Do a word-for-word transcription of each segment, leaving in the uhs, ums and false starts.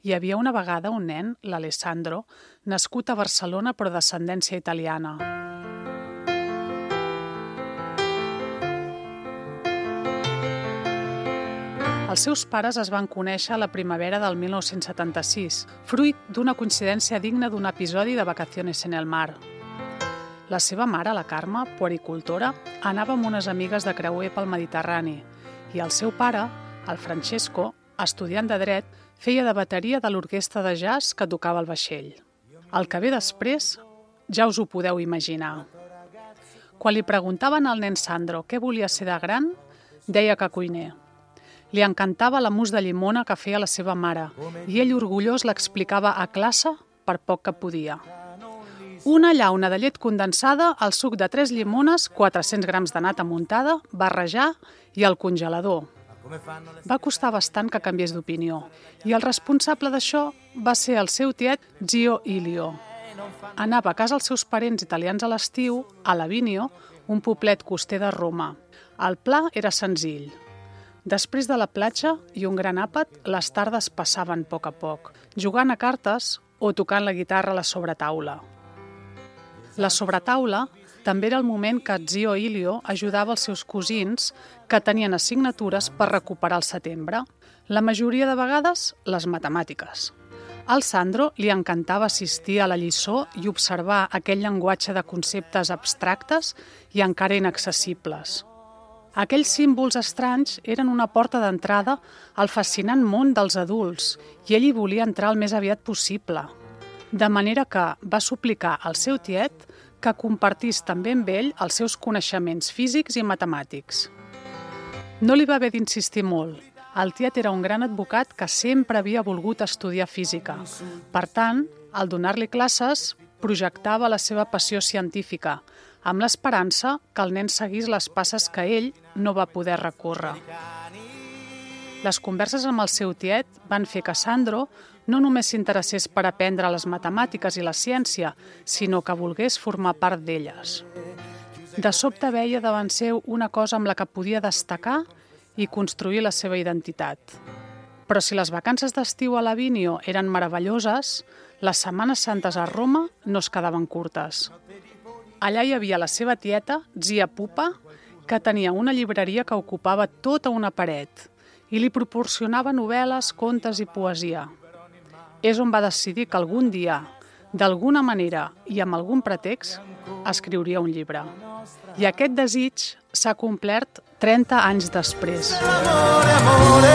Hi havia una vegada un nen, l'Alessandro, nascut a Barcelona però d'ascendència italiana. Els seus pares es van conèixer a la primavera del mil nou-cents setanta-sis, fruit d'una coincidència digna d'un episodi de Vacaciones en el mar. La seva mare, la Carme, puericultora, anava amb unes amigues de creuer pel Mediterrani i el seu pare, el Francesco, estudiant de dret, feia de bateria de l'orquestra de jazz que tocava el vaixell. El que ve després ja us ho podeu imaginar. Quan li preguntaven al nen Sandro què volia ser de gran, deia que cuiner. Li encantava la mousse de llimona que feia la seva mare i ell orgullós l'explicava a classe per poc que podia. Una llauna de llet condensada, el suc de tres llimones, quatre-cents grams de nata muntada, barrejar i al congelador. Va costar bastant que canviés d'opinió i el responsable d'això va ser el seu tiet Zio Ilio. Anava a casa els seus parents italians a l'estiu, a Lavinio, un poblet coster de Roma. El pla era senzill. Després de la platja i un gran àpat, les tardes passaven a poc a poc, jugant a cartes o tocant la guitarra a la sobretaula. La sobretaula també era el moment que Zio Ilio ajudava els seus cosins que tenien assignatures per recuperar el setembre. La majoria de vegades, les matemàtiques. Al Sandro li encantava assistir a la lliçó i observar aquell llenguatge de conceptes abstractes i encara inaccessibles. Aquells símbols estranys eren una porta d'entrada al fascinant món dels adults i ell hi volia entrar el més aviat possible. De manera que va suplicar al seu tiet que compartís també amb ell els seus coneixements físics i matemàtics. No li va haver d'insistir molt. El tiet era un gran advocat que sempre havia volgut estudiar física. Per tant, al donar-li classes, projectava la seva passió científica, amb l'esperança que el nen seguís les passes que ell no va poder recórrer. Les converses amb el seu tiet van fer que Sandro no només s'interessés per aprendre les matemàtiques i la ciència, sinó que volgués formar part d'elles. De sobte veia davant seu una cosa amb la que podia destacar i construir la seva identitat. Però si les vacances d'estiu a Lavinio eren meravelloses, les setmanes santes a Roma no es quedaven curtes. Allà hi havia la seva tieta, Zia Pupa, que tenia una llibreria que ocupava tota una paret i li proporcionava novel·les, contes i poesia. És on va decidir que algun dia, d'alguna manera i amb algun pretext, escriuria un llibre. I aquest desig s'ha complert trenta anys després. Amore, amore.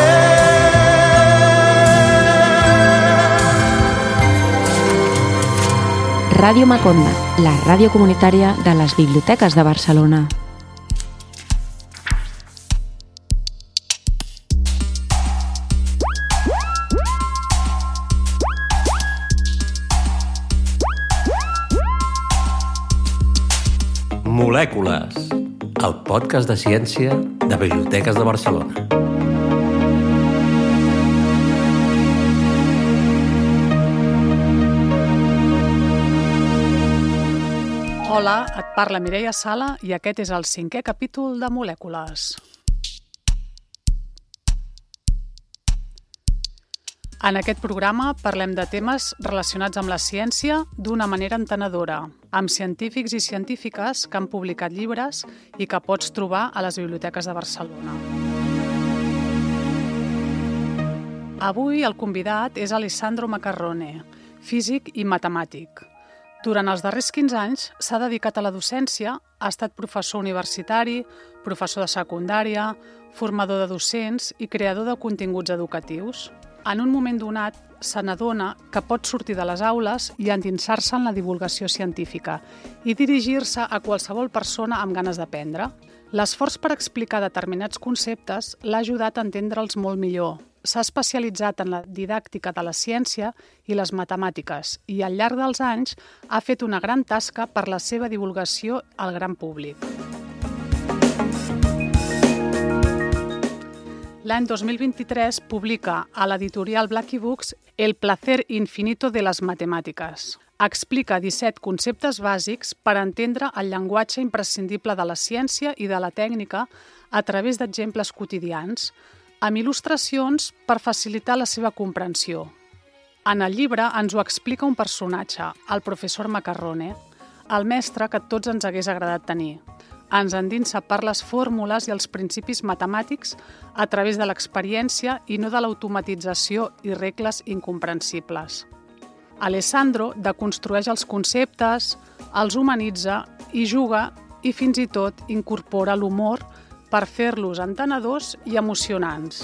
Ràdio Maconda, la ràdio comunitària de les biblioteques de Barcelona. Molècules, el podcast de ciència de Biblioteques de Barcelona. Hola, et parla Mireia Sala i aquest és el cinquè capítol de Molècules. En aquest programa parlem de temes relacionats amb la ciència d'una manera entenedora, amb científics i científiques que han publicat llibres i que pots trobar a les biblioteques de Barcelona. Avui el convidat és Alessandro Maccarrone, físic i matemàtic. Durant els darrers quinze anys s'ha dedicat a la docència, ha estat professor universitari, professor de secundària, formador de docents i creador de continguts educatius. En un moment donat, se n'adona que pot sortir de les aules i endinsar-se en la divulgació científica i dirigir-se a qualsevol persona amb ganes d'aprendre. L'esforç per explicar determinats conceptes l'ha ajudat a entendre'ls molt millor. S'ha especialitzat en la didàctica de la ciència i les matemàtiques i al llarg dels anys ha fet una gran tasca per la seva divulgació al gran públic. L'any dos mil vint-i-tres publica a l'editorial Blackie Books El placer infinito de les matemàtiques. Explica disset conceptes bàsics per entendre el llenguatge imprescindible de la ciència i de la tècnica a través d'exemples quotidians, amb il·lustracions per facilitar la seva comprensió. En el llibre ens ho explica un personatge, el professor Macarrone, el mestre que tots ens hagués agradat tenir. Ens endinsa per les fórmules i els principis matemàtics a través de l'experiència i no de l'automatització i regles incomprensibles. Alessandro deconstrueix els conceptes, els humanitza i juga i fins i tot incorpora l'humor per fer-los entenedors i emocionants.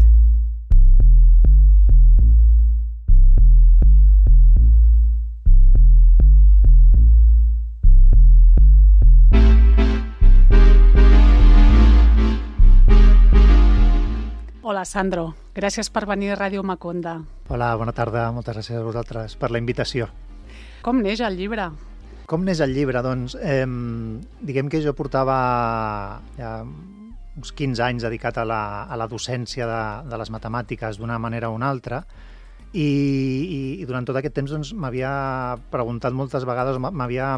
Hola, Sandro. Gràcies per venir a Ràdio Maconda. Hola, bona tarda. Moltes gràcies a vosaltres per la invitació. Com neix el llibre? Com neix el llibre? Doncs, eh, diguem que jo portava ja uns quinze anys dedicat a la, a la docència de, de les matemàtiques d'una manera o una altra i, i, i durant tot aquest temps doncs, m'havia preguntat moltes vegades, m'havia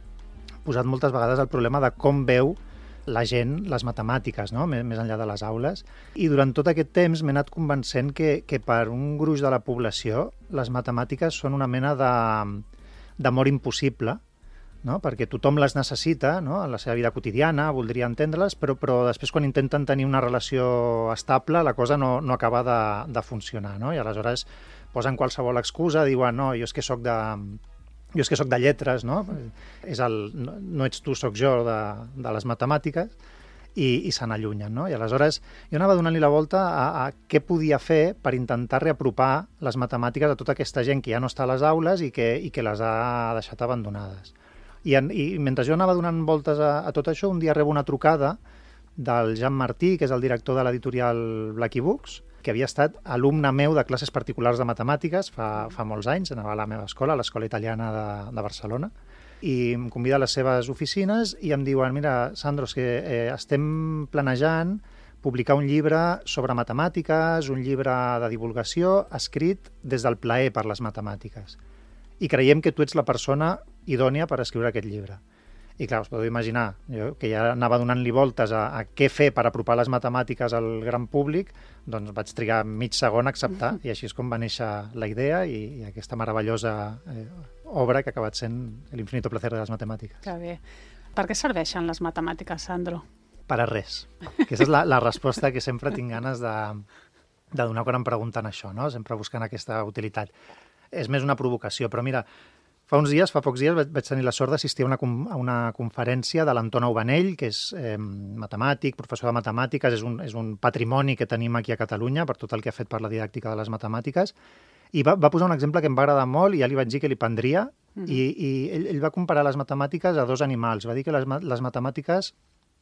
posat moltes vegades el problema de com veu la gent les matemàtiques, no? més, més enllà de les aules. I durant tot aquest temps m'he anat convencent que, que per un gruix de la població les matemàtiques són una mena de, d'amor impossible, no? Perquè tothom les necessita, no? En la seva vida quotidiana, voldria entendre-les, però, però després quan intenten tenir una relació estable la cosa no, no acaba de, de funcionar, no? I aleshores posen qualsevol excusa, diuen no, jo és que soc de... Jo és que soc de lletres, no? És el, no, no ets tu, soc jo, de, de les matemàtiques, i, i se n'allunyen, no? I aleshores jo anava donant-li la volta a, a què podia fer per intentar reapropar les matemàtiques a tota aquesta gent que ja no està a les aules i que, i que les ha deixat abandonades. I, en, i mentre jo anava donant voltes a, a tot això, un dia rebo una trucada del Jan Martí, que és el director de l'editorial Blacky Books, que havia estat alumne meu de classes particulars de matemàtiques fa, fa molts anys, anava a la meva escola, a l'Escola Italiana de, de Barcelona, i em convida a les seves oficines i em diuen, mira, Sandro, és que eh, estem planejant publicar un llibre sobre matemàtiques, un llibre de divulgació escrit des del plaer per les matemàtiques. I creiem que tu ets la persona idònia per escriure aquest llibre. I clar, us podeu imaginar, jo, que ja anava donant-li voltes a, a què fer per apropar les matemàtiques al gran públic, doncs vaig trigar mig segon a acceptar, i així és com va néixer la idea i, i aquesta meravellosa eh, obra que ha acabat sent L'infinito placer de les matemàtiques. Que bé. Per què serveixen les matemàtiques, Sandro? Per a res. Aquesta és la, la resposta que sempre tinc ganes de, de donar quan em pregunten això, no? Sempre buscant aquesta utilitat. És més una provocació, però mira, Fa uns dies, fa pocs dies, vaig tenir la sort d'assistir a una, a una conferència de l'Anton Aubanell, que és eh, matemàtic, professor de matemàtiques, és un, és un patrimoni que tenim aquí a Catalunya per tot el que ha fet per la didàctica de les matemàtiques, i va, va posar un exemple que em va agradar molt i ja li vaig dir que li prendria, mm-hmm. i, i ell, ell va comparar les matemàtiques a dos animals. Va dir que les, les matemàtiques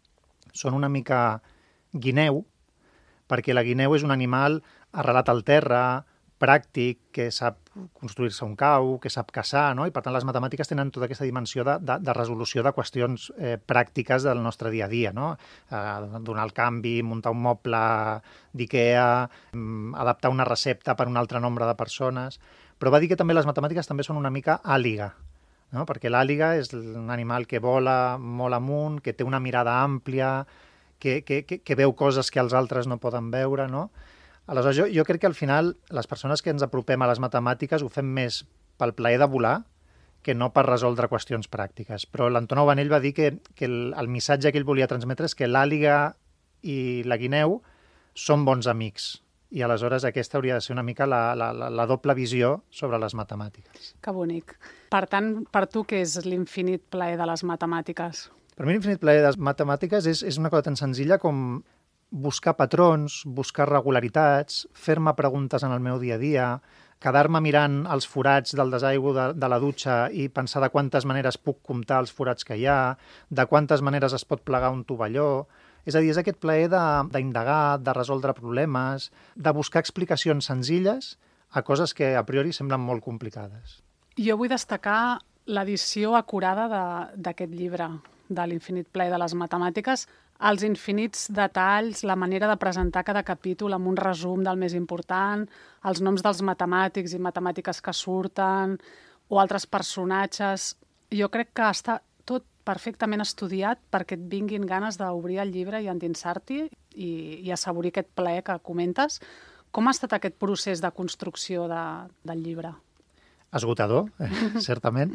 són una mica guineu, perquè la guineu és un animal arrelat al terra, pràctic, que sap construir-se un cau, que sap caçar, no? I per tant les matemàtiques tenen tota aquesta dimensió de, de, de resolució de qüestions eh, pràctiques del nostre dia a dia, no? Eh, donar el canvi, muntar un moble d'IKEA, mm, adaptar una recepta per un altre nombre de persones, però va dir que també les matemàtiques també són una mica àliga, no? Perquè l'àliga és un animal que vola molt amunt, que té una mirada àmplia, que, que, que, que veu coses que els altres no poden veure, no? Aleshores, jo, jo crec que al final les persones que ens apropem a les matemàtiques ho fem més pel plaer de volar que no per resoldre qüestions pràctiques. Però l'Anton Aubanell va dir que, que el, el missatge que ell volia transmetre és que l'àliga i la guineu són bons amics. I aleshores aquesta hauria de ser una mica la, la, la doble visió sobre les matemàtiques. Que bonic. Per tant, per tu, què és l'infinit plaer de les matemàtiques? Per mi l'infinit plaer de les matemàtiques és, és una cosa tan senzilla com buscar patrons, buscar regularitats, fer-me preguntes en el meu dia a dia, quedar-me mirant els forats del desaigüe de, de la dutxa i pensar de quantes maneres puc comptar els forats que hi ha, de quantes maneres es pot plegar un tovalló. És a dir, és aquest plaer d'indagar, de, de resoldre problemes, de buscar explicacions senzilles a coses que a priori semblen molt complicades. Jo vull destacar l'edició acurada d'aquest llibre, de l'infinit plaer de les matemàtiques, els infinits detalls, la manera de presentar cada capítol amb un resum del més important, els noms dels matemàtics i matemàtiques que surten, o altres personatges. Jo crec que està tot perfectament estudiat perquè et vinguin ganes d'obrir el llibre i endinsar-t'hi i, i assaborir aquest plaer que comentes, Com ha estat aquest procés de construcció de, del llibre? Esgotador, eh, certament,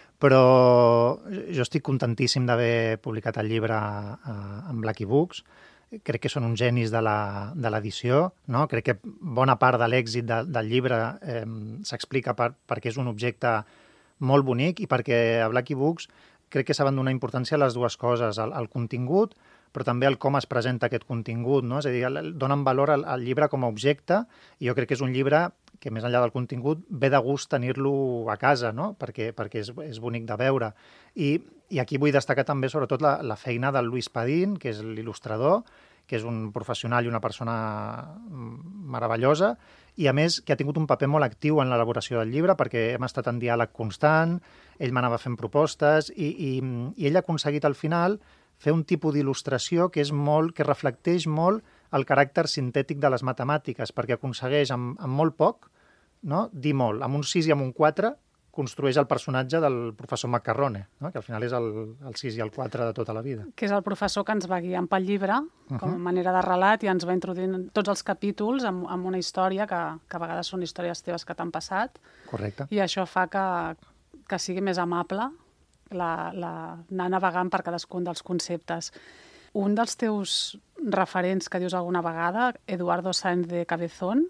però jo estic contentíssim d'haver publicat el llibre eh, amb Lucky Books. Crec que són uns genis de l'edició, no? Crec que bona part de l'èxit de, del llibre eh, s'explica per, perquè és un objecte molt bonic i perquè a Lucky Books crec que saben donar importància a les dues coses, al, al contingut, però també al com es presenta aquest contingut, no? És a dir, donen valor al, al llibre com a objecte, i jo crec que és un llibre que, més enllà del contingut, ve de gust tenir-lo a casa, no? Perquè, perquè és, és bonic de veure. I, I aquí vull destacar també, sobretot, la, la feina del Luis Padín, que és l'il·lustrador, que és un professional i una persona meravellosa, i a més que ha tingut un paper molt actiu en l'elaboració del llibre, perquè hem estat en diàleg constant, ell m'anava fent propostes, i, i, i ell ha aconseguit al final fer un tipus d'il·lustració que és molt, que reflecteix molt el caràcter sintètic de les matemàtiques, perquè aconsegueix amb, amb molt poc, no? Dir molt. Amb un sis i amb un quatre construeix el personatge del professor Maccarrone, no? Que al final és el, el sis i el quatre de tota la vida. Que és el professor que ens va guiant pel llibre, uh-huh. com a manera de relat, i ens va introduint tots els capítols amb, amb una història que, que a vegades són històries teves que t'han passat. Correcte. I això fa que, que sigui més amable la, la, anar navegant per cadascun dels conceptes. Un dels teus referents que dius alguna vegada, Eduardo Sáenz de Cabezón,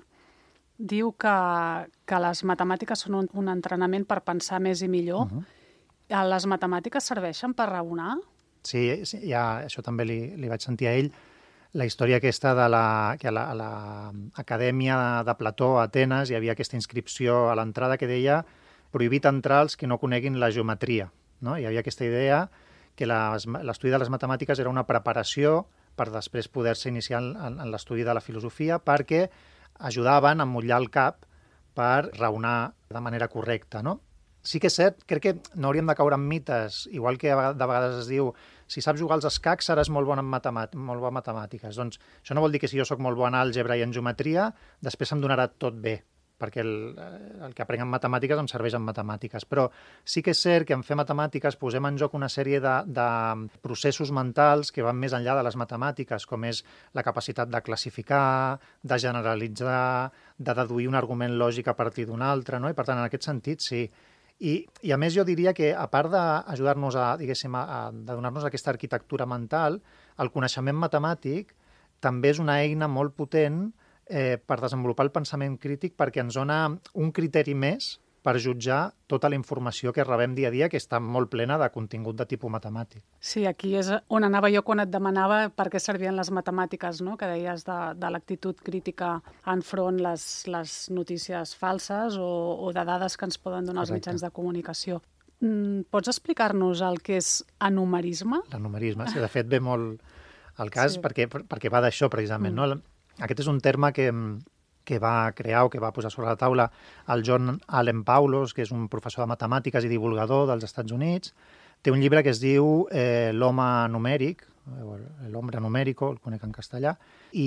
diu que, que les matemàtiques són un, un entrenament per pensar més i millor. Uh-huh. Les matemàtiques serveixen per raonar? Sí, sí, ja, això també li, li vaig sentir a ell. La història aquesta de la, que a l'Acadèmia la, de Plató a Atenes hi havia aquesta inscripció a l'entrada que deia prohibit entrar els que no coneguin la geometria. No? Hi havia aquesta idea que l'estudi de les matemàtiques era una preparació per després poder-se iniciar en, en l'estudi de la filosofia, perquè ajudaven a mullar el cap per raonar de manera correcta, no? Sí que és cert, crec que no hauríem de caure en mites, igual que de vegades es diu si saps jugar als escacs seràs molt bon en matemàtiques, molt bon en matemàtiques. Doncs això no vol dir que si jo sóc molt bon en àlgebra i en geometria, després em donarà tot bé, perquè el, el que aprenc en matemàtiques em serveix en matemàtiques. Però sí que és cert que en fer matemàtiques posem en joc una sèrie de, de processos mentals que van més enllà de les matemàtiques, com és la capacitat de classificar, de generalitzar, de deduir un argument lògic a partir d'un altre, no? I per tant, en aquest sentit, sí. I, i a més jo diria que, a part d'ajudar-nos a, diguéssim, a, a, de donar-nos aquesta arquitectura mental, el coneixement matemàtic també és una eina molt potent Eh, per desenvolupar el pensament crític, perquè ens dona un criteri més per jutjar tota la informació que rebem dia a dia, que està molt plena de contingut de tipus matemàtic. Sí, aquí és on anava jo quan et demanava per què servien les matemàtiques, no? Que deies de, de l'actitud crítica enfront les, les notícies falses o, o de dades que ens poden donar els mitjans de comunicació. Mm, pots explicar-nos el que és anumerisme? L'anumerisme, sí, de fet ve molt al cas, sí. perquè, perquè va d'això precisament, mm. no? Aquest és un terme que, que va crear o que va posar sobre la taula el John Allen Paulos, que és un professor de matemàtiques i divulgador dels Estats Units. Té un llibre que es diu eh, L'home numèric, l'hombre numérico, el conec en castellà, i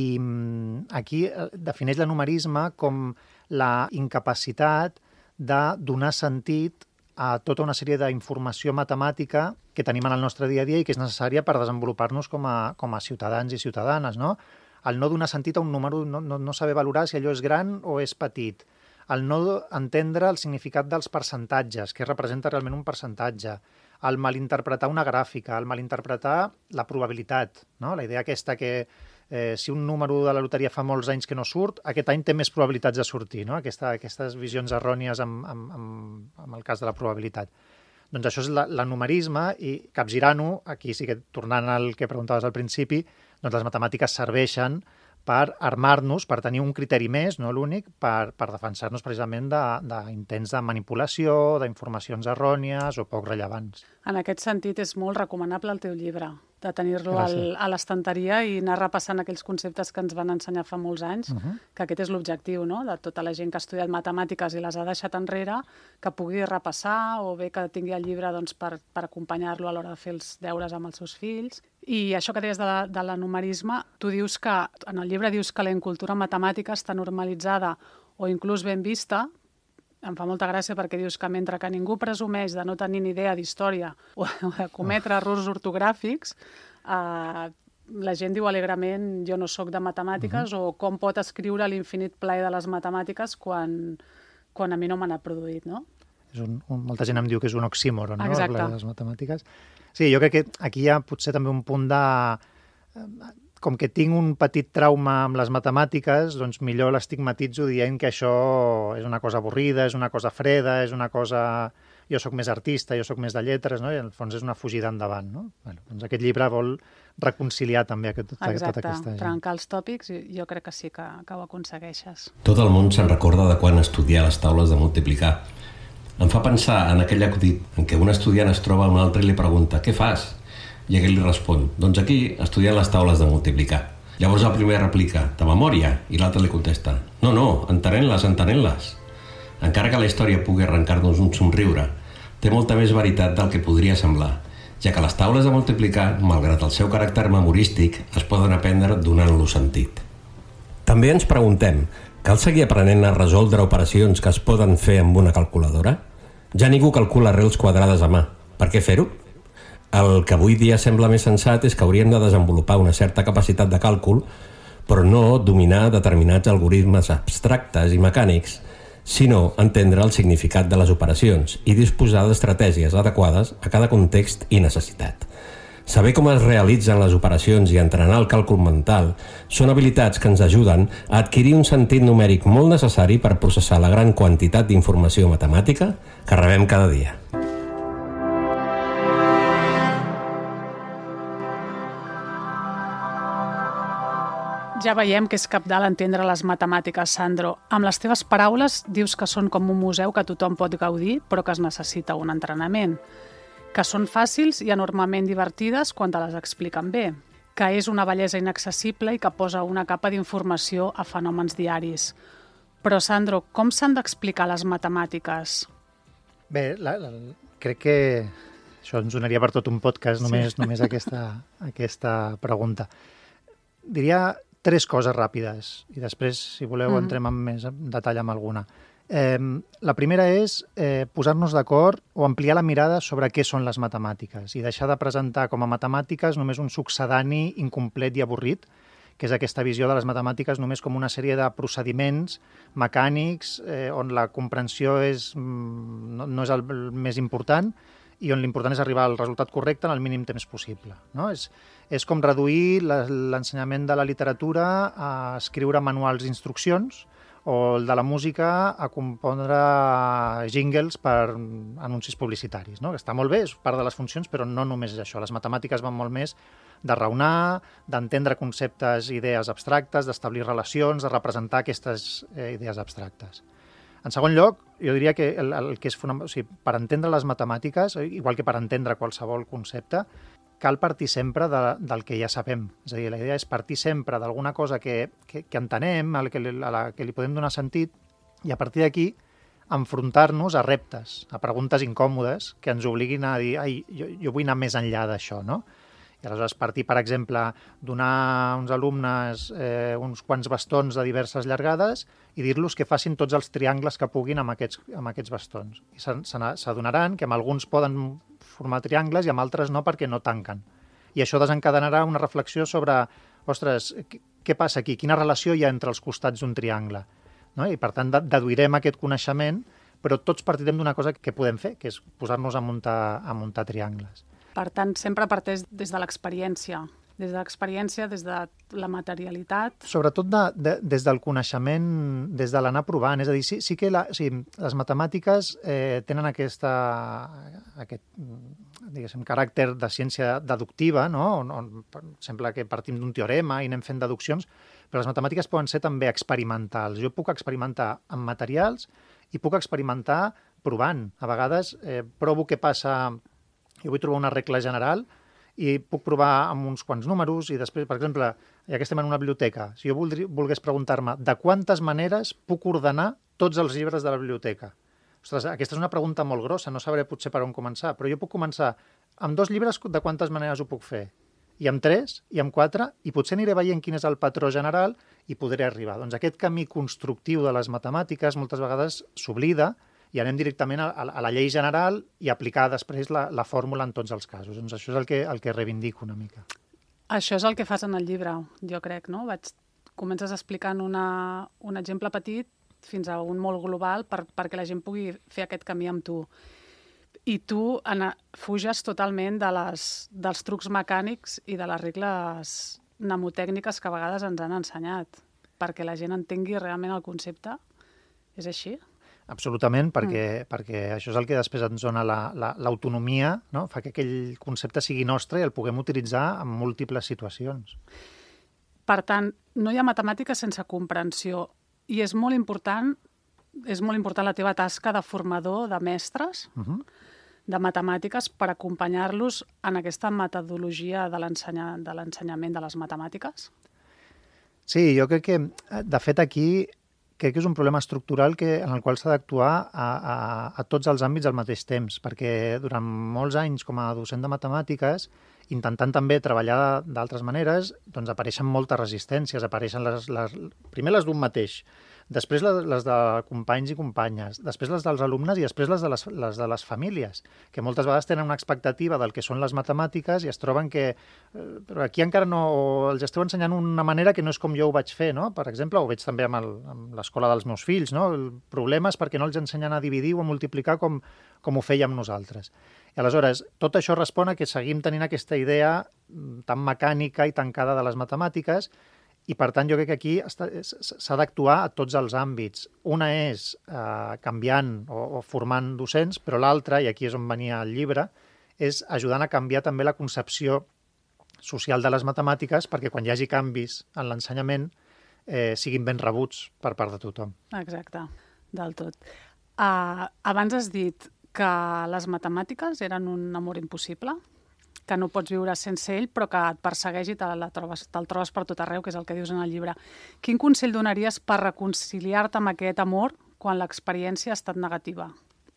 aquí defineix l'anumerisme com la incapacitat de donar sentit a tota una sèrie d'informació matemàtica que tenim en el nostre dia a dia i que és necessària per desenvolupar-nos com a, com a ciutadans i ciutadanes, no? El no donar sentit a un número, no, no, no saber valorar si allò és gran o és petit. El no entendre el significat dels percentatges, què representa realment un percentatge. El malinterpretar una gràfica, el malinterpretar la probabilitat, no? La idea aquesta que eh, si un número de la loteria fa molts anys que no surt, aquest any té més probabilitats de sortir, no? Aquesta, aquestes visions errònies amb, amb, amb, amb el cas de la probabilitat. Doncs això és l'anumerisme i capgirant-ho, aquí sí que tornant al que preguntaves al principi, doncs les matemàtiques serveixen per armar-nos, per tenir un criteri més, no l'únic, per, per defensar-nos precisament d'intents de, de manipulació, d'informacions errònies o poc rellevants. En aquest sentit, és molt recomanable el teu llibre, de tenir-lo a l'estanteria i anar repassant aquells conceptes que ens van ensenyar fa molts anys, uh-huh. que aquest és l'objectiu, no?, de tota la gent que ha estudiat matemàtiques i les ha deixat enrere, que pugui repassar o bé que tingui el llibre doncs, per, per acompanyar-lo a l'hora de fer els deures amb els seus fills. I això que deies de, la, de l'anumerisme, tu dius que, en el llibre dius que la incultura matemàtica està normalitzada o inclús ben vista. Em fa molta gràcia perquè dius que mentre que ningú presumeix de no tenir ni idea d'història o de cometre errors ortogràfics, eh, la gent diu alegrement jo no sóc de matemàtiques uh-huh. o com pot escriure l'infinit plaer de les matemàtiques quan, quan a mi no m'han produït, no? És un, un, molta gent em diu que és un oxímoron, no? Exacte. El plaer de les matemàtiques. Sí, jo crec que aquí hi ha potser també un punt de... Com que tinc un petit trauma amb les matemàtiques, doncs millor l'estigmatitzo dient que això és una cosa avorrida, és una cosa freda, és una cosa... Jo sóc més artista, jo sóc més de lletres, no? I en el fons és una fugida endavant, no? Bueno, doncs aquest llibre vol reconciliar també aquest, tota, tota aquesta gent. Exacte, trencar els tòpics, jo crec que sí que, que ho aconsegueixes. Tot el món se'n recorda de quan estudiar les taules de multiplicar. Em fa pensar en aquell acudit en què un estudiant es troba a un altre i li pregunta «Què fas?» I aquell li respon «Doncs aquí, estudiant les taules de multiplicar». Llavors el primer replica «De memòria?» I l'altre li contesta «No, no, entenent-les, entenent-les». Encara que la història pugui arrencar-nos un somriure, té molta més veritat del que podria semblar, ja que les taules de multiplicar, malgrat el seu caràcter memorístic, es poden aprendre donant-lo sentit. També ens preguntem, cal seguir aprenent a resoldre operacions que es poden fer amb una calculadora? Ja ningú calcula arrels quadrades a mà. Per què fer-ho? El que avui dia sembla més sensat és que hauríem de desenvolupar una certa capacitat de càlcul, però no dominar determinats algoritmes abstractes i mecànics, sinó entendre el significat de les operacions i disposar d'estratègies adequades a cada context i necessitat. Saber com es realitzen les operacions i entrenar el càlcul mental són habilitats que ens ajuden a adquirir un sentit numèric molt necessari per processar la gran quantitat d'informació matemàtica que rebem cada dia. Ja veiem que és cabdal entendre les matemàtiques, Sandro. Amb les teves paraules dius que són com un museu que tothom pot gaudir, però que es necessita un entrenament. Que són fàcils i enormement divertides quan te les expliquen bé. Que és una bellesa inaccessible i que posa una capa d'informació a fenòmens diaris. Però, Sandro, com s'han d'explicar les matemàtiques? Bé, la, la, crec que això ens donaria per tot un podcast, només, sí. només aquesta, aquesta pregunta. Diria tres coses ràpides i després, si voleu, mm. entrem en més detall amb alguna. Eh, la primera és eh, posar-nos d'acord o ampliar la mirada sobre què són les matemàtiques i deixar de presentar com a matemàtiques només un succedani incomplet i avorrit, que és aquesta visió de les matemàtiques només com una sèrie de procediments mecànics eh, on la comprensió és, no, no és el més important i on l'important és arribar al resultat correcte en el mínim temps possible. No? És, és com reduir l'ensenyament de la literatura a escriure manuals d'instruccions o el de la música a compondre jingles per anuncis publicitaris. No? Està molt bé, és part de les funcions, però no només és això. Les matemàtiques van molt més de raonar, d'entendre conceptes, idees abstractes, d'establir relacions, de representar aquestes eh, idees abstractes. En segon lloc, jo diria que el, el que és fonamental, o sigui, per entendre les matemàtiques, igual que per entendre qualsevol concepte, cal partir sempre de, del que ja sabem. És a dir, la idea és partir sempre d'alguna cosa que, que, que entenem, a la que, a la que li podem donar sentit, i a partir d'aquí enfrontar-nos a reptes, a preguntes incòmodes que ens obliguin a dir ai, jo, jo vull anar més enllà d'això, no? I aleshores partir, per exemple, donar a uns alumnes eh, uns quants bastons de diverses llargades i dir-los que facin tots els triangles que puguin amb aquests, amb aquests bastons. I s'adonaran que amb alguns poden formar triangles i amb altres no perquè no tanquen. I això desencadenarà una reflexió sobre, ostres, què passa aquí? Quina relació hi ha entre els costats d'un triangle? No? I per tant deduirem aquest coneixement, però tots partirem d'una cosa que podem fer, que és posar-nos a muntar, a muntar triangles. Per tant, sempre parteix des de l'experiència, des de l'experiència, des de la materialitat. Sobretot de, de, des del coneixement, des de l'anar provant. És a dir, sí, sí que la, sí, les matemàtiques eh, tenen aquesta, aquest diguéssim, caràcter de ciència deductiva, no? on, on sembla que partim d'un teorema i anem fent deduccions, però les matemàtiques poden ser també experimentals. Jo puc experimentar amb materials i puc experimentar provant. A vegades eh, provo què passa... Jo vull trobar una regla general i puc provar amb uns quants números i després, per exemple, ja que estem en una biblioteca, si jo volgués preguntar-me de quantes maneres puc ordenar tots els llibres de la biblioteca. Ostres, aquesta és una pregunta molt grossa, no sabré potser per on començar, però jo puc començar amb dos llibres de quantes maneres ho puc fer, i amb tres, i amb quatre, i potser aniré veient quin és el patró general i podré arribar. Doncs aquest camí constructiu de les matemàtiques moltes vegades s'oblida i anem directament a, a la llei general i aplicar després la, la fórmula en tots els casos. Doncs això és el que, el que reivindico una mica. Això és el que fas en el llibre, jo crec, no? Vaig, comences explicant una, un exemple petit fins a un molt global per, perquè la gent pugui fer aquest camí amb tu. I tu ana, fuges totalment de les, dels trucs mecànics i de les regles mnemotècniques que a vegades ens han ensenyat, perquè la gent entengui realment el concepte. És així? Absolutament, perquè, mm. perquè això és el que després ens dona l'autonomia, la, la, no? Fa que aquell concepte sigui nostre i el puguem utilitzar en múltiples situacions. Per tant, no hi ha matemàtiques sense comprensió i és molt important, és molt important la teva tasca de formador de mestres uh-huh. de matemàtiques per acompanyar-los en aquesta metodologia de l'ensenyament de les matemàtiques? Sí, jo crec que, de fet, aquí crec que és un problema estructural que, en el qual s'ha d'actuar a, a, a tots els àmbits al mateix temps, perquè durant molts anys com a docent de matemàtiques, intentant també treballar d'altres maneres, doncs apareixen moltes resistències, apareixen les, les, primer les d'un mateix, després les, les de companys i companyes, després les dels alumnes i després les de les, les de les famílies, que moltes vegades tenen una expectativa del que són les matemàtiques i es troben que eh, però aquí encara no els esteu ensenyant una manera que no és com jo ho vaig fer, no? Per exemple, ho veig també amb, el, amb l'escola dels meus fills, no? El problema és perquè no els ensenyen a dividir o a multiplicar com, com ho fèiem nosaltres. I aleshores, tot això respon a que seguim tenint aquesta idea tan mecànica i tancada de les matemàtiques. I, per tant, jo crec que aquí s'ha d'actuar a tots els àmbits. Una és eh, canviant o, o formant docents, però l'altra, i aquí és on venia el llibre, és ajudant a canviar també la concepció social de les matemàtiques perquè quan hi hagi canvis en l'ensenyament eh, siguin ben rebuts per part de tothom. Exacte, del tot. Uh, abans has dit que les matemàtiques eren un amor impossible, que no pots viure sense ell, però que et persegueix i te'l trobes, te trobes per tot arreu, que és el que dius en el llibre. Quin consell donaries per reconciliar-te amb aquest amor quan l'experiència ha estat negativa?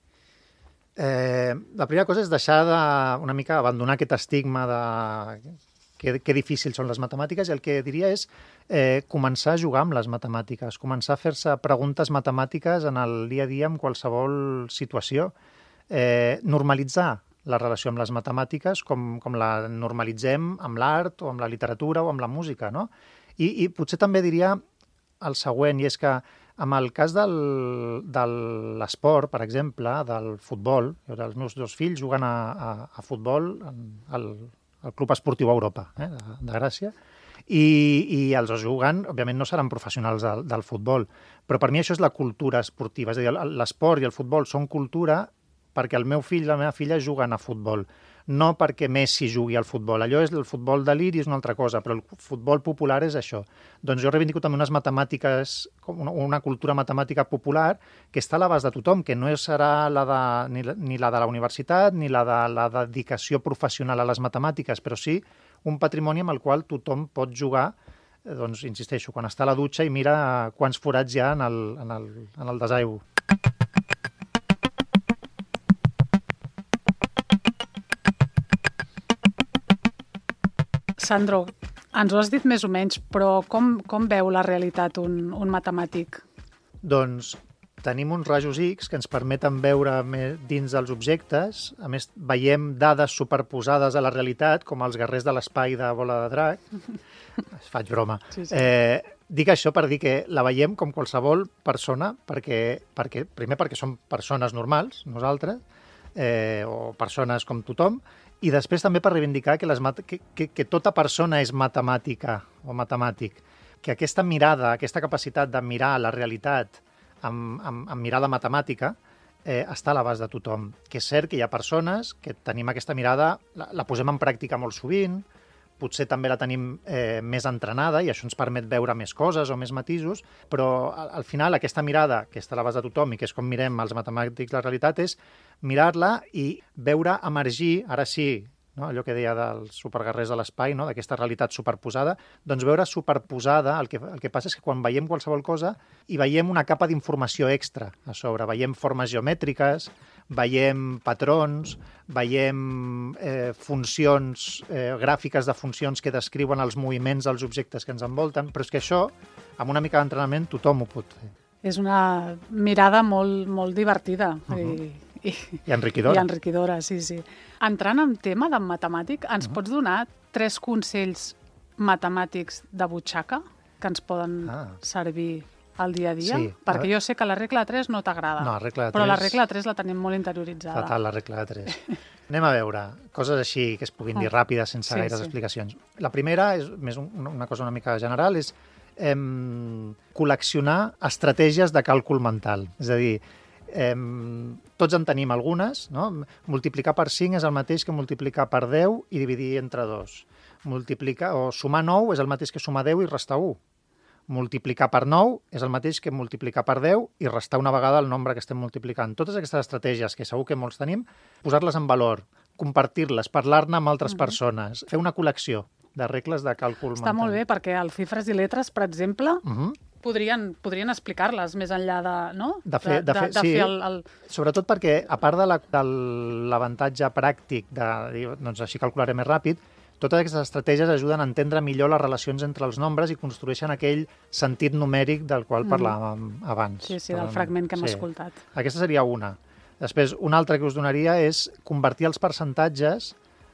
Eh, la primera cosa és deixar de, una mica abandonar aquest estigma de que, que difícils són les matemàtiques, i el que diria és eh, començar a jugar amb les matemàtiques, començar a fer-se preguntes matemàtiques en el dia a dia en qualsevol situació, eh, normalitzar la relació amb les matemàtiques com, com la normalitzem amb l'art o amb la literatura o amb la música, no? I, i potser també diria el següent, i és que amb el cas del, de l'esport, per exemple, del futbol, els meus dos fills juguen a, a, a futbol al, al Club Esportiu Europa, eh, de, de Gràcia, i, i els dos juguen, òbviament no seran professionals del, del futbol, però per mi això és la cultura esportiva, és a dir, l'esport i el futbol són cultura perquè el meu fill i la meva filla juguen a futbol, no perquè Messi jugui al futbol. Allò és el futbol deliri, és una altra cosa, però el futbol popular és això. Doncs jo reivindico també unes matemàtiques, una, una cultura matemàtica popular que està a l'abast de tothom, que no serà la de, ni, ni la de la universitat ni la de la dedicació professional a les matemàtiques, però sí un patrimoni amb el qual tothom pot jugar, doncs, insisteixo, quan està a la dutxa i mira quants forats hi ha en el, en el, en el desaigüe. Sandro, ens ho has dit més o menys, però com, com veu la realitat un, un matemàtic? Doncs tenim uns rajos X que ens permeten veure dins dels objectes. A més, veiem dades superposades a la realitat, com els guerrers de l'espai de Bola de Drac. Faig broma. Sí, sí. Eh, dic això per dir que la veiem com qualsevol persona, perquè, perquè, primer perquè som persones normals, nosaltres, eh, o persones com tothom, i després també per reivindicar que, les mat que, que, que tota persona és matemàtica o matemàtic, que aquesta mirada, aquesta capacitat de mirar la realitat amb, amb, amb mirada matemàtica eh, està a l'abast de tothom. Que és cert que hi ha persones que tenim aquesta mirada, la, la posem en pràctica molt sovint, potser també la tenim eh, més entrenada i això ens permet veure més coses o més matisos, però al, al final aquesta mirada, que està a l'abast de tothom i que és com mirem els matemàtics la realitat, és mirar-la i veure emergir, ara sí, no? Allò que deia dels superguerrers de l'espai, no? D'aquesta realitat superposada, doncs veure superposada, el que, el que passa és que quan veiem qualsevol cosa hi veiem una capa d'informació extra a sobre, veiem formes geomètriques, veiem patrons, veiem eh, funcions, eh, gràfiques de funcions que descriuen els moviments dels objectes que ens envolten, però és que això, amb una mica d'entrenament, tothom ho pot fer. És una mirada molt, molt divertida uh-huh. i, i, i enriquidora. I enriquidora, sí, sí. Entrant en tema de matemàtic, ens uh-huh. pots donar tres consells matemàtics de butxaca que ens poden ah. servir al dia a dia? Sí. Perquè jo sé que la regla de tres no t'agrada, no, regla de però tres... la regla de tres la tenim molt interioritzada. Fatal, la regla de tres. Anem a veure coses així que es puguin dir ràpides sense sí, gaires sí. explicacions. La primera, és més un, una cosa una mica general, és eh, col·leccionar estratègies de càlcul mental. És a dir, eh, tots en tenim algunes, no? Multiplicar per cinc és el mateix que multiplicar per deu i dividir entre dos. Multiplicar, o sumar nou és el mateix que sumar deu i restar u. Multiplicar per nou és el mateix que multiplicar per deu i restar una vegada el nombre que estem multiplicant. Totes aquestes estratègies, que segur que molts tenim, posar-les en valor, compartir-les, parlar-ne amb altres uh-huh. persones, fer una col·lecció de regles de càlcul Està mental. molt bé, perquè el Xifres i Letres, per exemple, uh-huh. podrien, podrien explicar-les més enllà de... No? De fer, de, de fer, de, de sí. fer el, el... Sobretot perquè, a part de la, de l'avantatge pràctic de dir, doncs així calcularé més ràpid, totes aquestes estratègies ajuden a entendre millor les relacions entre els nombres i construeixen aquell sentit numèric del qual parlàvem mm. abans. Sí, sí, del fragment que hem sí. escoltat. Aquesta seria una. Després, una altra que us donaria és convertir els percentatges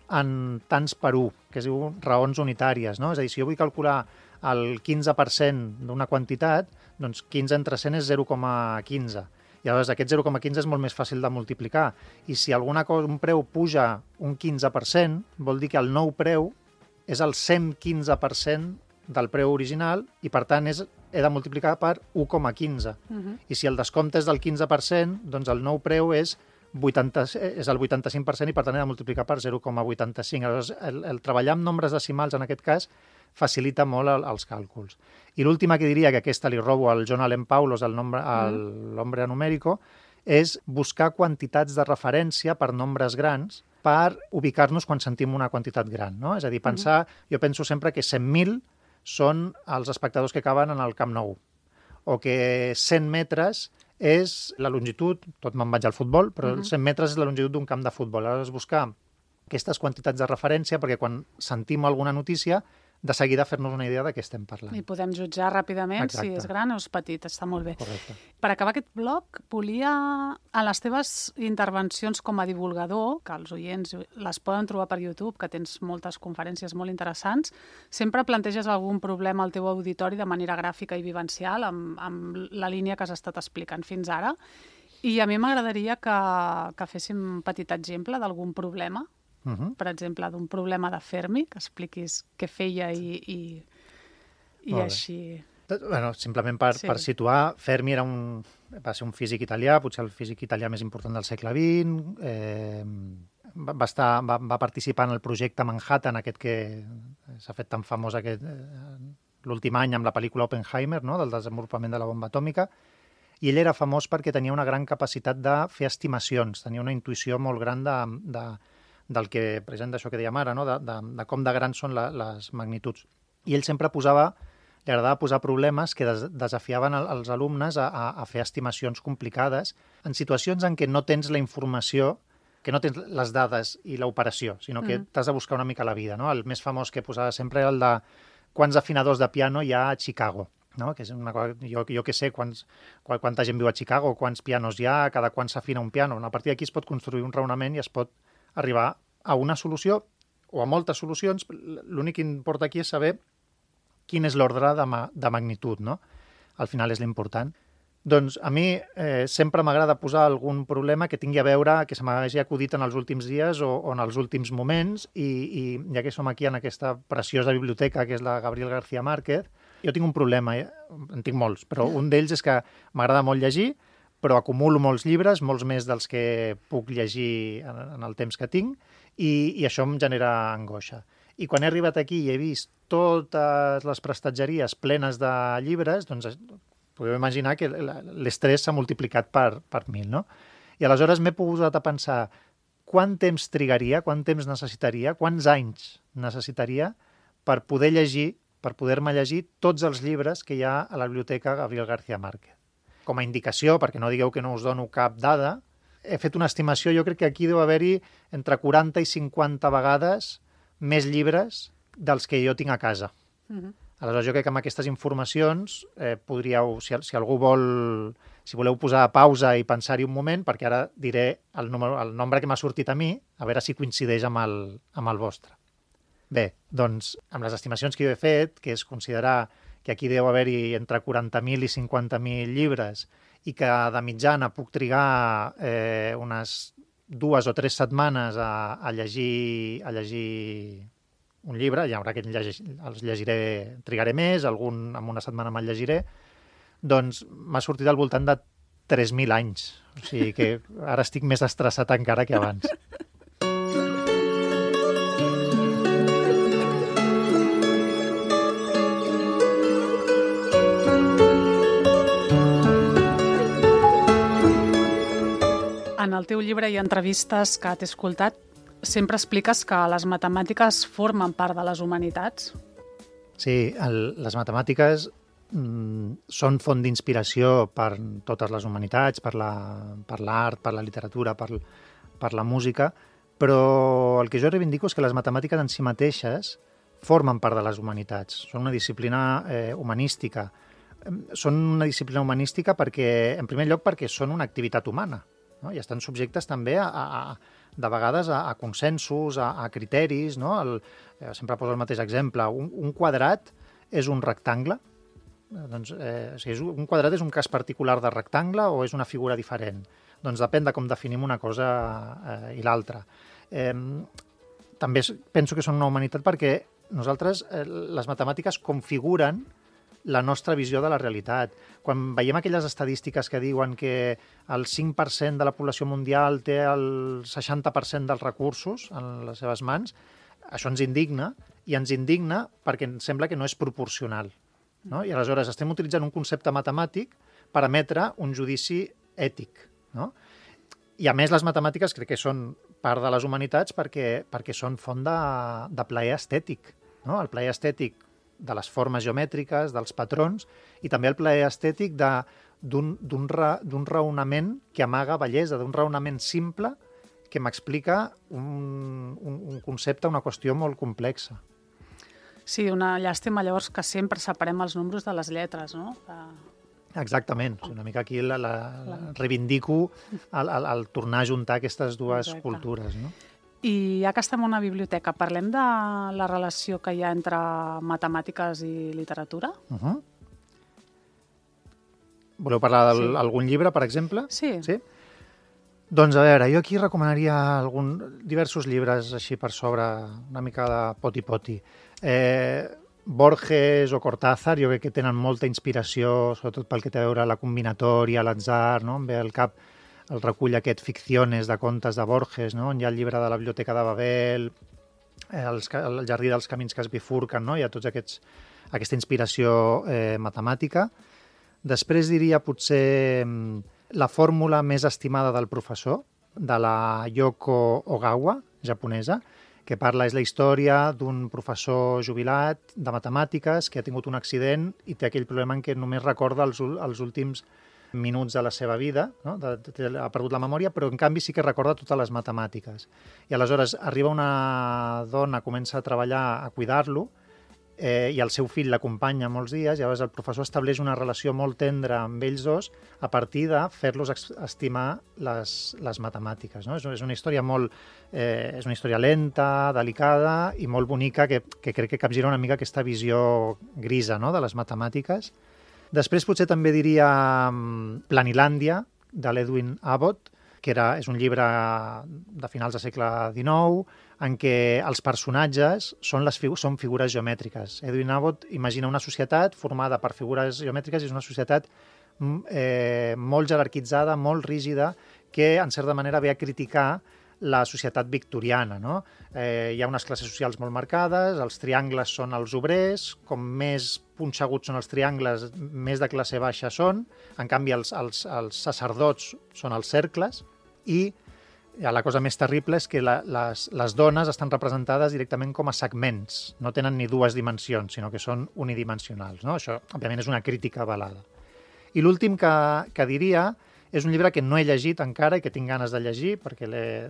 en tants per u, que es diu raons unitàries, no? És a dir, si jo vull calcular el quinze per cent d'una quantitat, doncs quinze entre cent és zero coma quinze. I llavors aquest zero coma quinze és molt més fàcil de multiplicar. I si alguna cosa, un preu puja un quinze per cent, vol dir que el nou preu és el cent quinze per cent del preu original i, per tant, és, he de multiplicar per u coma quinze. Uh-huh. I si el descompte és del quinze per cent, doncs el nou preu és, vuitanta, és el vuitanta-cinc per cent i, per tant, he de multiplicar per zero coma vuitanta-cinc. Llavors, el, el treballar amb nombres decimals, en aquest cas, facilita molt el, els càlculs. I l'última que diria, que aquesta li robo al John Allen Paulos, el nombre, mm. l'hombre numérico, és buscar quantitats de referència per nombres grans per ubicar-nos quan sentim una quantitat gran, no? És a dir, pensar, mm. jo penso sempre que cent mil són els espectadors que caben en el Camp Nou, o que cent metres és la longitud, tot me'n vaig al futbol, però mm-hmm. cent metres és la longitud d'un camp de futbol. Aleshores, buscar aquestes quantitats de referència perquè quan sentim alguna notícia de seguida fer-nos una idea de què estem parlant. I podem jutjar ràpidament Exacte. si és gran o és petit, està molt bé. Correcte. Per acabar aquest bloc, volia, a les teves intervencions com a divulgador, que els oients les poden trobar per YouTube, que tens moltes conferències molt interessants, sempre planteges algun problema al teu auditori de manera gràfica i vivencial, amb, amb la línia que has estat explicant fins ara, i a mi m'agradaria que, que féssim un petit exemple d'algun problema, Uh-huh. per exemple, d'un problema de Fermi, que expliquis què feia i, i, i així... Bueno, simplement per, sí. per situar, Fermi era un, va ser un físic italià, potser el físic italià més important del segle vint, eh, va, estar, va, va participar en el projecte Manhattan, aquest que s'ha fet tan famós aquest, eh, l'últim any amb la pel·lícula Oppenheimer, no?, del desenvolupament de la bomba atòmica, i ell era famós perquè tenia una gran capacitat de fer estimacions, tenia una intuïció molt gran de... de del que, present d'això que dèiem ara, no? de, de, de com de grans són la, les magnituds. I ell sempre posava, li agradava posar problemes que des, desafiaven el, els alumnes a, a, a fer estimacions complicades en situacions en què no tens la informació, que no tens les dades i l'operació, sinó que mm. t'has de buscar una mica la vida. No? El més famós que posava sempre era el de quants afinadors de piano hi ha a Chicago. No? Que és una cosa, jo, jo que sé quants, quanta gent viu a Chicago, quants pianos hi ha, cada quan s'afina un piano. A partir d'aquí es pot construir un raonament i es pot arribar a una solució o a moltes solucions. L'únic que importa aquí és saber quin és l'ordre de, ma de magnitud, no? Al final és l'important. Doncs a mi eh, sempre m'agrada posar algun problema que tingui a veure, que se m'hagi acudit en els últims dies o, o en els últims moments, i, i ja que som aquí en aquesta preciosa biblioteca que és la Gabriel García Márquez, jo tinc un problema, eh? En tinc molts, però un d'ells és que m'agrada molt llegir, però acumulo molts llibres, molts més dels que puc llegir en, en el temps que tinc, i, i això em genera angoixa. I quan he arribat aquí i he vist totes les prestatgeries plenes de llibres, doncs podeu imaginar que l'estrès s'ha multiplicat per, per mil, no? I aleshores m'he posat a pensar quant temps trigaria, quant temps necessitaria, quants anys necessitaria per poder llegir, per poder-me llegir tots els llibres que hi ha a la biblioteca Gabriel García Márquez. Com a indicació, perquè no digueu que no us dono cap dada, he fet una estimació, jo crec que aquí deu haver-hi entre quaranta i cinquanta vegades més llibres dels que jo tinc a casa. Uh-huh. Aleshores, jo crec que amb aquestes informacions eh, podríeu, si, si algú vol, si voleu posar pausa i pensar-hi un moment, perquè ara diré el, número, el nombre que m'ha sortit a mi, a veure si coincideix amb el, amb el vostre. Bé, doncs, amb les estimacions que jo he fet, que és considerar que aquí deu haver-hi entre quaranta mil i cinquanta mil llibres i que de mitjana puc trigar eh, unes dues o tres setmanes a, a, llegir, a llegir un llibre, hi haurà que llegir, els llegiré, trigaré més, algun en una setmana me'l llegiré, doncs m'ha sortit al voltant de tres mil anys. O sigui que ara estic més estressat encara que abans. En el teu llibre i entrevistes que t'he escoltat, sempre expliques que les matemàtiques formen part de les humanitats. Sí, el, les matemàtiques mm, són font d'inspiració per totes les humanitats, per la, per l'art, per la literatura, per, per la música, però el que jo reivindico és que les matemàtiques en si mateixes formen part de les humanitats. Són una disciplina eh, humanística. Són una disciplina humanística perquè, en primer lloc, perquè són una activitat humana, no? I estan subjectes també a, a, de vegades a, a consensos, a, a criteris, no? El, eh, sempre poso el mateix exemple. Un, un quadrat és un rectangle? Eh, doncs, eh, o sigui, és un quadrat és un cas particular de rectangle o és una figura diferent? Doncs depèn de com definim una cosa eh, i l'altra. Eh, també penso que són una humanitat perquè nosaltres, eh, les matemàtiques configuren la nostra visió de la realitat. Quan veiem aquelles estadístiques que diuen que el cinc per cent de la població mundial té el seixanta per cent dels recursos en les seves mans, això ens indigna, i ens indigna perquè ens sembla que no és proporcional. No? I aleshores estem utilitzant un concepte matemàtic per emetre un judici ètic. No? I a més les matemàtiques crec que són part de les humanitats perquè, perquè són font de, de plaer estètic. No? El plaer estètic de les formes geomètriques, dels patrons, i també el plaer estètic d'un raonament que amaga bellesa, d'un raonament simple que m'explica un, un, un concepte, una qüestió molt complexa. Sí, una llàstima llavors que sempre separem els números de les lletres, no? De... Exactament. Una mica aquí la, la, la reivindico el, el, el tornar a juntar aquestes dues Exacte. Cultures, no? I ja que estem en una biblioteca, parlem de la relació que hi ha entre matemàtiques i literatura? Uh-huh. Voleu parlar d'algun sí. llibre, per exemple? Sí. sí. Doncs a veure, jo aquí recomanaria algun, diversos llibres així per sobre, una mica de poti-poti. Eh, Borges o Cortázar, jo crec que tenen molta inspiració, sobretot pel que té a veure la combinatòria, l'atzar, no? Em ve al cap el recull aquest Ficciones de contes de Borges, no? On hi ha el llibre de la Biblioteca de Babel, els, el Jardí dels camins que es bifurquen, no? Hi ha tots aquests, aquesta inspiració eh, matemàtica. Després diria potser la fórmula més estimada del professor, de la Yoko Ogawa, japonesa, que parla, és la història d'un professor jubilat de matemàtiques que ha tingut un accident i té aquell problema en què només recorda els, els últims minuts de la seva vida, no? de, de, ha perdut la memòria, però en canvi sí que recorda totes les matemàtiques. I aleshores arriba una dona, comença a treballar, a cuidar-lo, eh, i el seu fill l'acompanya molts dies, i llavors el professor estableix una relació molt tendra amb ells dos a partir de fer-los estimar les, les matemàtiques. No? És, és una història molt, eh, és una història lenta, delicada i molt bonica, que, que crec que capgira una mica aquesta visió grisa, no? De les matemàtiques. Després potser també diria Planilàndia, de l'Edwin Abbott, que era, és un llibre de finals del segle dinou, en què els personatges són, les figu són figures geomètriques. Edwin Abbott imagina una societat formada per figures geomètriques i és una societat eh, molt jerarquitzada, molt rígida, que en certa manera ve a criticar la societat victoriana. No? Eh, hi ha unes classes socials molt marcades, els triangles són els obrers, com més punxeguts són els triangles, més de classe baixa són, en canvi els, els, els sacerdots són els cercles, i ja, la cosa més terrible és que la, les, les dones estan representades directament com a segments, no tenen ni dues dimensions, sinó que són unidimensionals. No? Això, òbviament, és una crítica avalada. I l'últim que, que diria és un llibre que no he llegit encara i que tinc ganes de llegir, perquè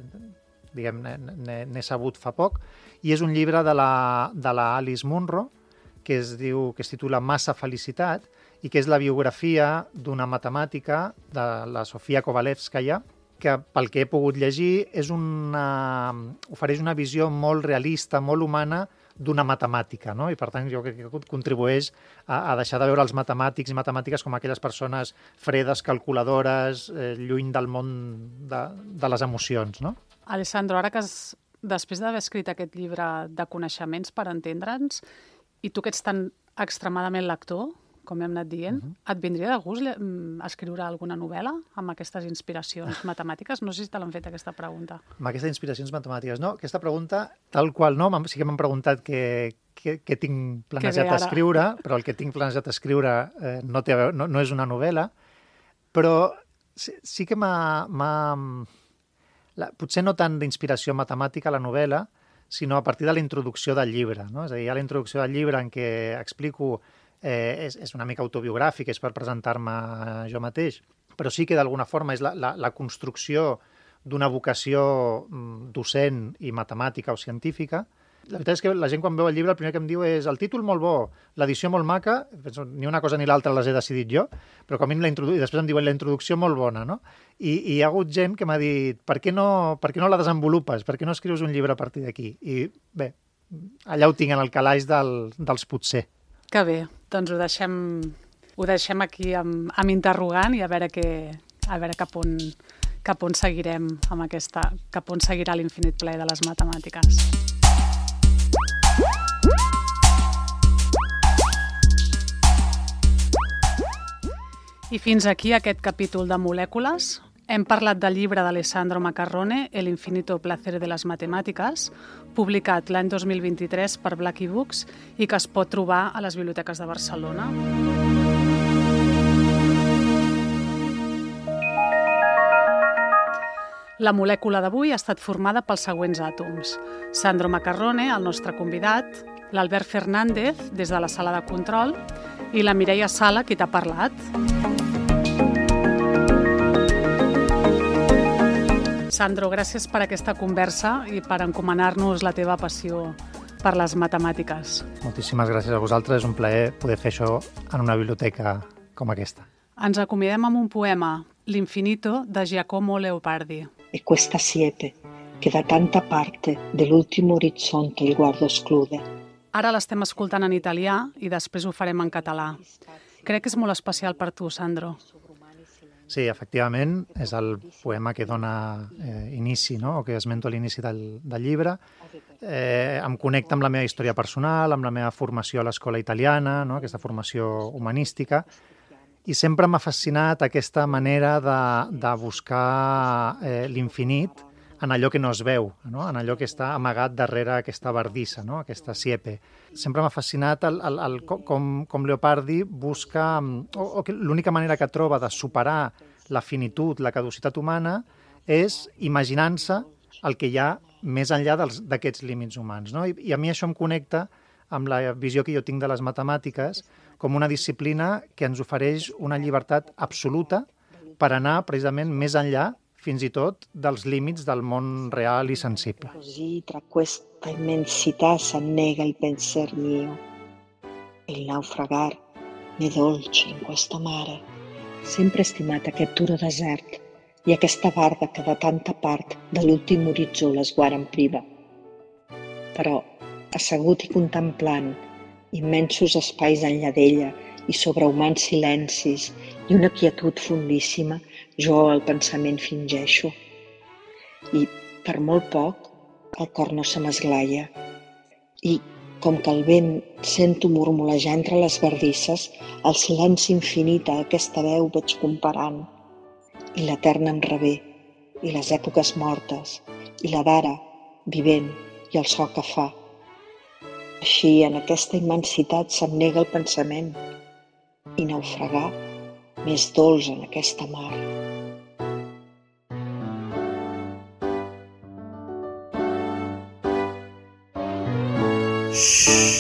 n'he sabut fa poc, i és un llibre de la, de la Alice Munro, que es, diu, que es titula Massa felicitat, i que és la biografia d'una matemàtica, de la Sofia Kovalevskaya, que pel que he pogut llegir és una, ofereix una visió molt realista, molt humana d'una matemàtica, no? I per tant jo crec que contribueix a, a deixar de veure els matemàtics i matemàtiques com aquelles persones fredes, calculadores, eh, lluny del món de, de les emocions, no? Alessandro, ara que has, després d'haver escrit aquest llibre de coneixements per entendre'ns, i tu que ets tan extremadament lector, com hem anat dient, uh-huh. et vindria de gust escriure alguna novel·la amb aquestes inspiracions matemàtiques? No sé si te l'han fet, aquesta pregunta. Amb aquestes inspiracions matemàtiques, no. Aquesta pregunta, tal qual no, sí que m'han preguntat què, què, què tinc planejat escriure, però el que tinc planejat escriure eh, no, té, no, no és una novel·la, però sí, sí que m'ha... La, potser no tant d'inspiració matemàtica a la novel·la, sinó a partir de la introducció del llibre, no? És a dir, hi ha la introducció del llibre en què explico... Eh, és, és una mica autobiogràfic, és per presentar-me jo mateix, però sí que d'alguna forma és la, la, la construcció d'una vocació docent i matemàtica o científica. La veritat és que la gent quan veu el llibre el primer que em diu és el títol molt bo, l'edició molt maca, penso, ni una cosa ni l'altra les he decidit jo, però com a mínim la introdu... i després em diuen la introducció molt bona, no? I, i hi ha hagut gent que m'ha dit per què, no, per què no la desenvolupes, per què no escrius un llibre a partir d'aquí? I bé, allà ho tinc en el calaix del, dels potser. Que bé, doncs ho deixem, ho deixem aquí amb, amb interrogant i a veure, què, a veure cap, on, cap on seguirem amb aquesta, cap on seguirà l'infinit plaer de les matemàtiques. I fins aquí aquest capítol de Molècules. Hem parlat del llibre d'Alessandro Macarrone, El infinito placer de las matemáticas, publicat l'any dos mil vint-i-tres per Blackie Books i que es pot trobar a les biblioteques de Barcelona. La molècula d'avui ha estat formada pels següents àtoms. Sandro Macarrone, el nostre convidat, l'Albert Fernández, des de la sala de control, i la Mireia Sala, qui t'ha parlat. Sandro, gràcies per aquesta conversa i per encomanar-nos la teva passió per les matemàtiques. Moltíssimes gràcies a vosaltres. És un plaer poder fer això en una biblioteca com aquesta. Ens acomiadem amb un poema, L'infinito, de Giacomo Leopardi. E questa siepe, che da tanta parte dell'ultimo orizzonte il guardo esclude. Ara l'estem escoltant en italià i després ho farem en català. Crec que és molt especial per tu, Sandro. Sí, efectivament, és el poema que dona eh, inici, no? O que esmento a l'inici del, del llibre. Eh, em connecta amb la meva història personal, amb la meva formació a l'escola italiana, no? Aquesta formació humanística, i sempre m'ha fascinat aquesta manera de, de buscar eh, l'infinit en allò que no es veu, no? En allò que està amagat darrere aquesta bardissa, no? Aquesta siepe. Sempre m'ha fascinat el, el, el, com, com Leopardi busca, o, o que l'única manera que troba de superar la finitud, la caducitat humana, és imaginant-se el que hi ha més enllà d'aquests límits humans, no? I, I a mi això em connecta amb la visió que jo tinc de les matemàtiques com una disciplina que ens ofereix una llibertat absoluta per anar precisament més enllà fins i tot dels límits del món real i sensible. Così tra questa immensità s'annega il pensier mio e il naufragar m'è dolce in questo mare. Sempre estimat aquest duro desert i aquesta barda que de tanta part de l'últim horitzó l'esguarda en priva. Però, assegut i contemplant immensos espais enllà d'ella i sobrehumans silencis i una quietud fondíssima, jo el pensament fingeixo. I, per molt poc, el cor no se m'esglaia. I, com que el vent sento murmurejar entre les bardisses, el silenci infinit a aquesta veu veig comparant. I l'etern em revé, i les èpoques mortes, i la d'ara, vivent, i el so que fa. Així, en aquesta immensitat se'm nega el pensament, i naufragar més dolç en aquesta mar. Shhh.